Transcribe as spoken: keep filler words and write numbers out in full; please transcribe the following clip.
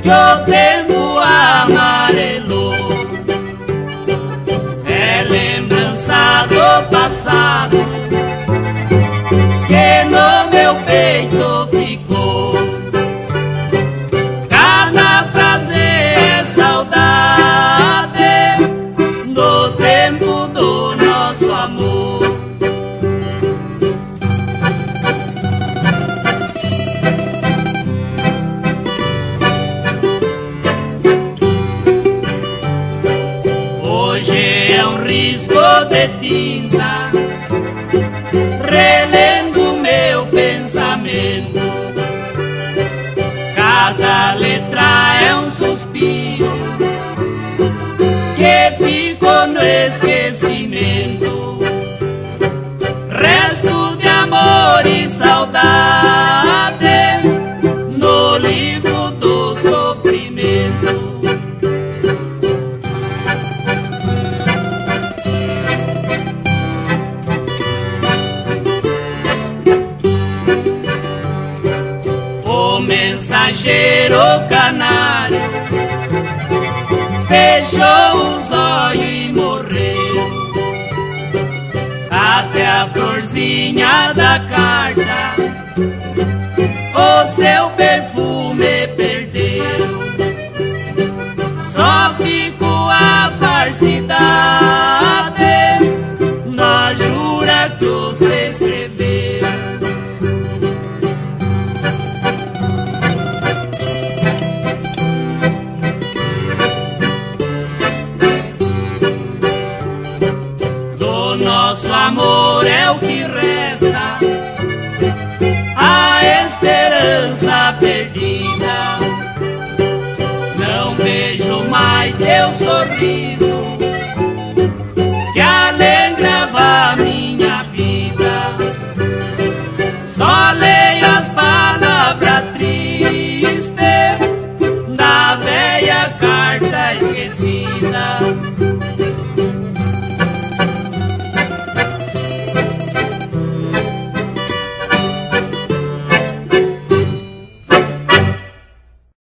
que o tempo amarelou. É lembrança do passado que no meu peito ficou. Cada frase é saudade do tempo do nosso amor. Hoje é um risco de tinta relendo meu pensamento. Cada letra é um suspiro que ficou no esquecimento. Resto de amor e saudade no livro do sofrimento. O mensageiro canário fechou os olhos e morreu. Até a florzinha da carta o seu perfume perdeu. Só ficou a falsidade na jura que você escreveu. Nosso amor é o que resta, a esperança perdida. Não vejo mais teu sorriso